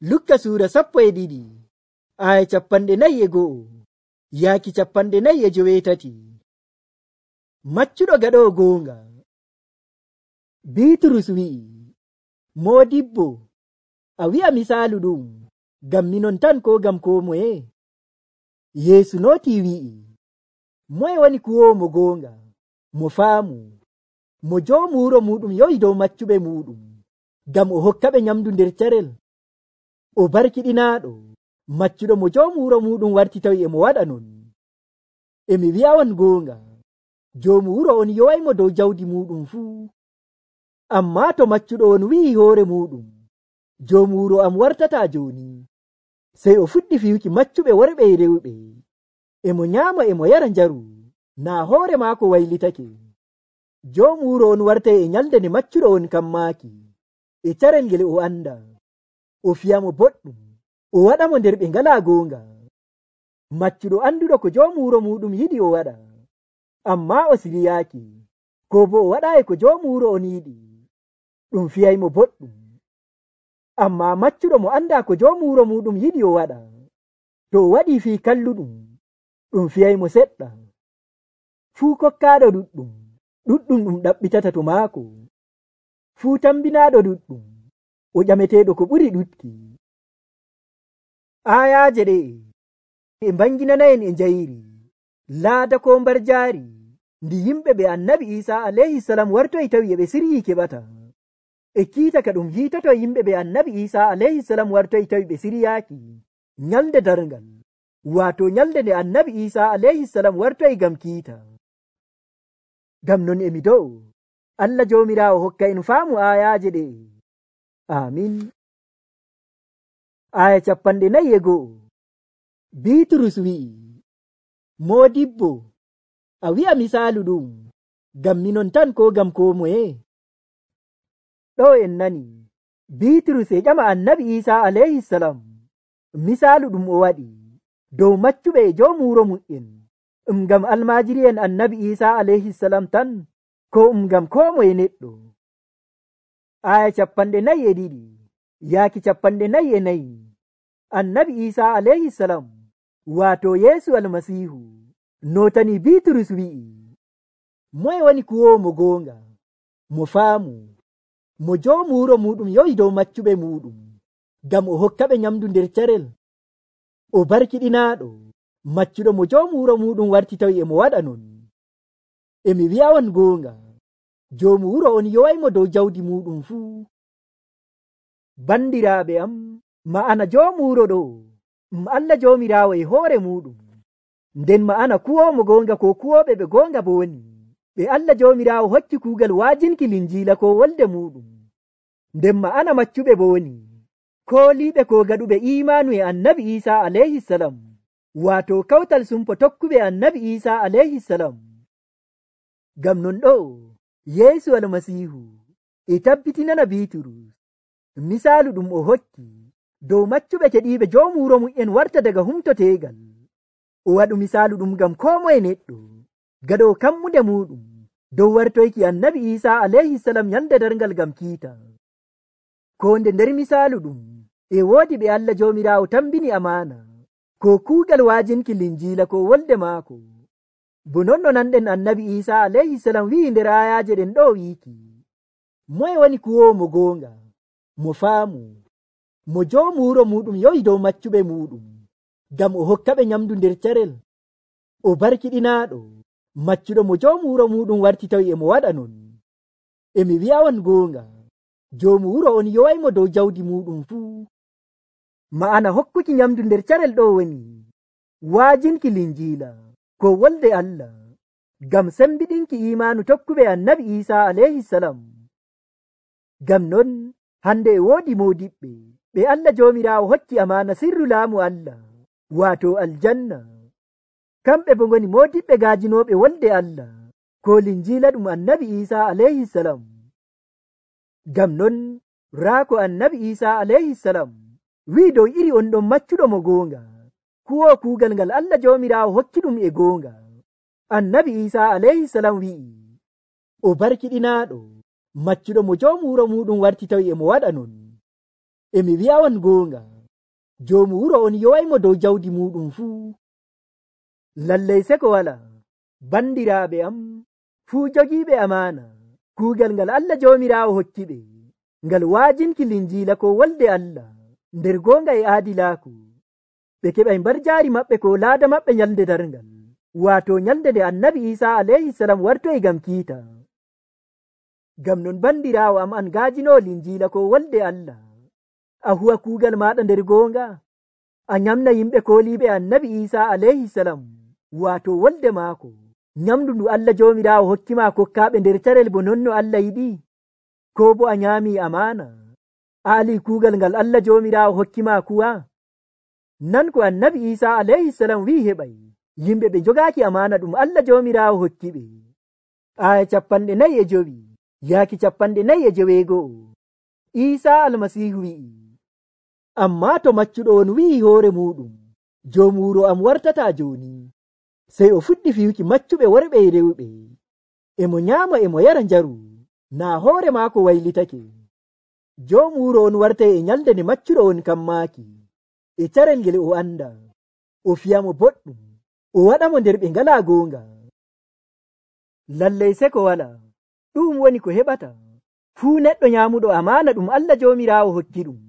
Lukka suura 12 aya 49 yaaki 49 maccuɗo gaɗo goonga. Bitrus wi'i, Modibbo, a wi'a misaalu ɗum gam minon tan ko gam ko moye? Yeesu noti wi'i, moye woni kuwomo goonga, mo faamu, mo joomu wuro muɗum yowi dow maccuɓe muɗum gam o hokkaɓe nyamdu nder carel. O barkiɗinaɗo maccuɗo mo joomu wuro muɗum warti tawi emo waɗa non. Emi wi'awan goonga, joomu wuro on yowaymo dow jawdi muɗum fuu. Amma to maccuɗo on wi'i hoore muɗum, joomu wuro am wartata joni, sey o fuɗɗi fiyuki maccuɓe worɓe e rewɓe, emo nyama emo yara njaru, na hoore maako waylitake. Joomu wuro on wartay e nyalde nde maccuɗo on kammaki e carel ngel o anda, o fiyamo boɗɗum, o waɗamo nder ɓe ngala goonga. Maccuɗo anduɗo ko joomu wuro muɗum yiɗi o waɗa, amma o siriyaki, ko bo o waɗayi ko joomu wuro on yiɗi, ɗum fiyaymo boɗɗum. Amma maccuɗo mo anda ko joomu wuro muɗum yiɗi o waɗa, to o waɗi fi kalluɗum, ɗum fiyaymo seɗɗa. Fuu kokkaɗo ɗuɗɗum, ɗuɗɗum ɗum ɗaɓɓitata to maako. Fuu tambinaɗo ɗuɗɗum, o ƴameteɗo ko ɓuri ɗuɗki. Ayaje ɗe e banginanayen e njayri laada ko mbar jaari ndi yimɓe ɓe annabi Isa alayhi salam wartoy tawi ɓe siryi keɓata, e kiita ka ɗum hiitoto yimɓe ɓe annabi Isa alayhi salam wartoy tawi ɓe siryaki nyalde darngal, wato nyalde nde annabi Isa alayhi salam wartoy gam kiita. Gam non emi dow Allah jomirawo hokka en faamu ayaje ɗe. Amin. Aya 41 Bitrus wi'i, Modibbo, a wi'a misaalu ɗum gam minon tan ko gam ko moye? Ɗo en nani Bitrus e ƴama annabi Isa alayhi salam misaalu ɗum o waɗi dow maccuɓe e joomu wuro mu'en, gam almajiri en annabi Isa alayhi salam tan, ko gam ko moye neɗɗo. Aya 42 yaaki 44 annabi Isa alayhi salam wato Yesu almasihu notani Bitrus wi'i, moye woni kuwomo goonga, mo faamu, mo joomu wuro muɗum yowi dow maccuɓe muɗum gam o hokkaɓe nyamdu nder carel. O barkiɗinaɗo maccuɗo mo joomu wuro muɗum warti tawi emo waɗa non. Emi wi'awan goonga, joomu wuro on yowaymo dow jawdi muɗum fuu. Bandiraɓe am, ma'ana joomu wuro ɗo Allah jomirawo e hoore muɗum, nden ma'ana kuwomo goonga ko kuwoɓe ɓe goonga bo woni ɓe Allah jomirawo hokki kuugal waajinki linjila ko wolde muɗum, nden ma'ana maccuɓe bo woni kooliɓe ko gaɗuɓe imanu e annabi Isa alayhi salam, wato kawtal sumpo tokkuɓe annabi Isa alayhi salam. Gam non ɗo Yesu almasihu e tabbitinana Bitrus misaalu ɗum o hokki dow maccuɓe keɗiɓe joomu wuro mu'en warta daga humtotegal. O waɗu misaalu ɗum gam ko moye neɗɗo gaɗo kammude muɗum dow wartoyki annabi Isa alayhi salam nyalde darngal gam kiita. Ko nde nder misaalu ɗum e woodi ɓe Allah jomirawo tambini amana ko kuugal waajinki linjila ko wolde maako. Bo nonno nanɗen annabi Isa alayhi salam wi'i nder ayaje ɗen ɗo wiiki, moye woni kuwomo goonga, mo faamu, mo joomu wuro muɗum yowi dow maccuɓe muɗum gam o hokkaɓe nyamdu nder carel. O barkiɗinaɗo maccuɗo mo joomu wuro muɗum warti tawi emo waɗa non. Emi wi'awan goonga, joomu wuro on yowaymo dow jawdi muɗum fuu. Ma'ana hokkuki nyamdu nder carel ɗo woni waajinki linjila ko wolde Allah gam sembiɗinki imanu tokkuɓe annabi Isa alayhi salam. Gam non hande e woodi modiɓɓe ɓe Allah jomirawo hokki amana sirru laamu Allah, wato aljanna. Kamɓe bo ngoni modiɓɓe gaajinoɓe wolde Allah ko linjila ɗum annabi Isa alayhi salam. Gam non raako annabi Isa alayhi salam wi dow iri on ɗon maccuɗo mo goonga, kuwo kuugal ngal Allah jomirawo hokki ɗum e goonga. Annabi Isa alayhi salam wi'i, o barkiɗinaɗo maccuɗo mo joomu wuro muɗum warti tawi emo waɗa non. Emi wi'awan goonga, joomuuro on yowaimo dow jawdi muɗum fuu. Lallay seko wala bandiraaɓe am fuu jogiiɓe amana kuugal ngal Allah joomiraawo hokkiɓe ngal waajinki linjiila ko wolde Allah nder goonga e aadilaaku. Ɓe keɓay mbar jaari maɓɓe ko laada maɓɓe nyalde darngal, waato nyalde nde annabi Isa alayhi salam wartoy gam kiita. Gam non bandiraawo am an gaajino linjiila ko wolde Allah, a huwa kuugal maɗa nder goonga, a nyamna yimɓe kooliiɓe annabi Isa alayhi salam waato wolde maako, nyamdu ndu Allah joomiraawo hokkima kokkaaɓe nder carel bo nonno Allah yiɗi, ko bo a nyaami amana a ali kuugal ngal Allah joomiraawo hokkima kuwa. Nan ko annabi Isa alayhi salam wi heɓay yimɓe ɓe jogaaki amana ɗum Allah joomiraawo hokkiɓe. Aya 45 yaaki 49. Isa almasihu wi'i, amma to maccuɗo on wi'i hoore muɗum, joomuuro am wartata joni, sey o fuɗɗi fiyuki maccuɓe worɓe e rewɓe, emo nyaama emo yara njaru, na hoore maako waylitake. Joomuuro on wartay e nyalde nde maccuɗo on kammaaki, e carel ngel o anda, o fiyamo boɗɗum, o waɗamo nder ɓe ngala goonga. Lallay seko wala ɗum woni ko heɓata fuu neɗɗo nyaamuɗo amana ɗum Allah joomiraawo hokki ɗum.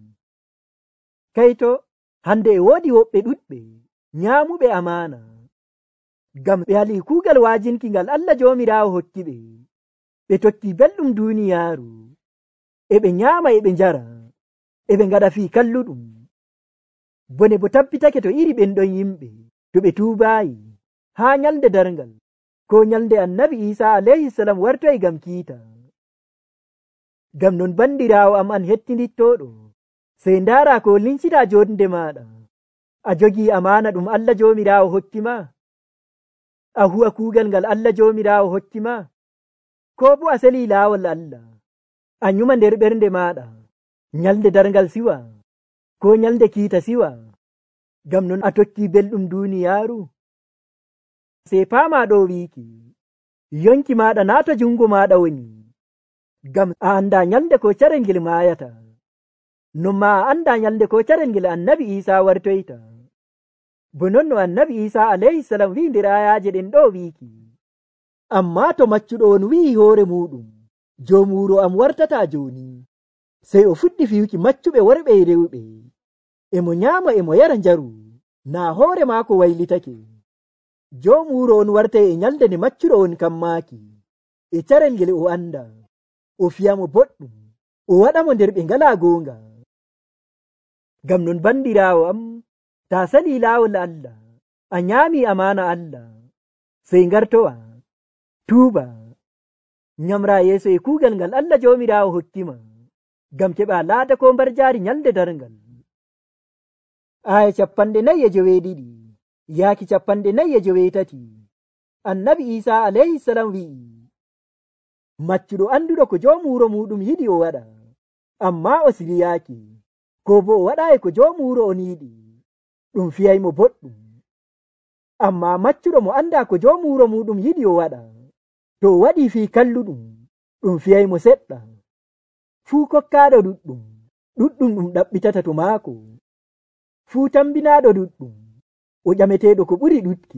Kayto hande e woodi woɓɓe ɗuɗɓe nyaamuɓe amana, gam ɓe hali kuugal waajinki ngal Allah joomiraawo hokki ɓe, ɓe tokki belɗum duuniyaaru, e ɓe nyaama e ɓe njara, e ɓe ngaɗa fii kalluɗum. Bone bo tabbitake to iri ɓen ɗon yimɓe to ɓe tuubayi haa nyalde darngal ko nyalde annabi Isa alayhi salam wartoy gam kiita. Gam non bandiraawo am an hettindittoɗo, sey ndaara ko lincita jonde maɗa, a jogii amana ɗum Allah joomiraawo hokkima, a huwa kuugal ngal Allah joomiraawo hokkima, ko bo a seli laawol Allah, a nyuma nder ɓernde maɗa nyalde darngal siwa ko nyalde kiita siwa, gam non a tokki belɗum duniyaaru. Sey paama ɗo wiiki yonki maɗa naata jungo maɗa woni, gam a anda nyalde ko carel ngel maayata, non ma a anda nyalde ko carel ngel annabi Isa wartoyta. Bo non no annabi Isa alayhi salam wi nder ayaje ɗen ɗo wiiki, amma to maccuɗo on wi'i hoore muɗum, joomuuro am wartata joni, sey o fuɗɗi fiyuki maccuɓe worɓe e rewɓe, emo nyaama emo yara njaru, na hoore maako waylitake. Joomuuro on wartay e nyalde nde maccuɗo on kammaaki, e carel ngel o anda, o fiyamo boɗɗum, o waɗamo nder ɓe ngala goonga. Gam non bandiraawo am, ta sali laawol Allah, a nyaami amana Allah, sey ngartowa tuuba nyamra yeeso e kuugal ngal Allah joomiraawo hokkima, gam keɓa laada ko mbar jaari nyalde darngal. Aya 49 yaaki 49. Annabi Isa alayhi salam wi'i, maccuɗo anduɗo ko joomuuro muɗum yiɗi o waɗa, amma o siliyaaki, ko bo o waɗayi ko joomuuro on yiɗi, ɗum fiyaymo boɗɗum. Amma maccuɗo mo anda ko joomuuro muɗum yiɗi o waɗa, to o waɗi fii kalluɗum, ɗum fiyaymo seɗɗa. Fuu kokkaaɗo ɗuɗɗum, ɗuɗɗum ɗum ɗaɓɓitata to maako, fuu tambinaaɗo ɗuɗɗum, o ƴameteeɗo ko ɓuri ɗuɗki.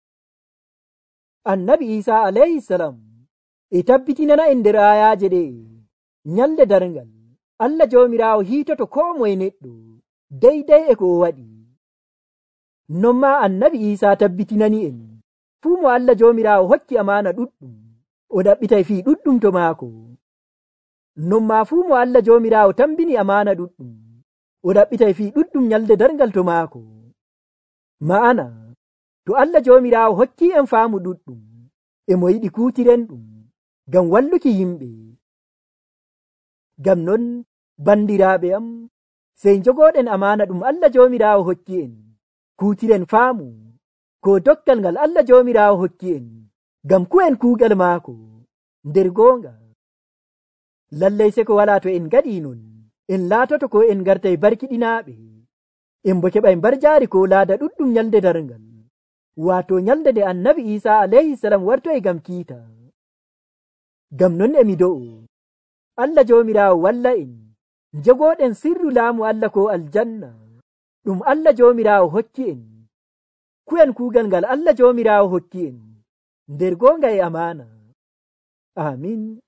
Annabi Isa alayhi salam e tabbitinana en nder ayaje ɗe, nyalde darngal Allah joomiraawo hiitoto ko moye neɗɗo deydey e ko o waɗi. Non ma annabi Isa tabbitinani en fuu mo Allah joomiraawo hokki amana ɗuɗɗum, o ɗaɓɓitay fii ɗuɗɗum to maako. Non ma fuu mo Allah joomiraawo tambini amana ɗuɗɗum, o ɗaɓɓitay fii ɗuɗɗum nyalde darngal to maako. Ma'ana to Allah joomiraawo hokki en faamu ɗuɗɗum, emo yiɗi kuutiren ɗum gam walluki yimɓe. Gam non bandiraaɓe am, sey jogoɗen amana ɗum Allah joomiraawo hokki en, kuutiren faamu ko dokkal ngal Allah joomiraawo hokki en, gam ku'en kuugal maako nder goonga. Lallay seko wala to en gaɗi non, en laatoto ko en gartay barkiɗinaaɓe, en bo keɓay mbar jaari ko laada ɗuɗɗum nyalde darngal, waato nyalde nde annabi Isa alayhi salam wartoy gam kiita. Gam non emi do'o Allah joomiraawo walla en jogoɗen sirru laamu Allah ko aljanna, ɗum Allah joomiraawo hokki en. Ku'en kuugal ngal Allah joomiraawo hokki en nder goonga e amaana. Amin.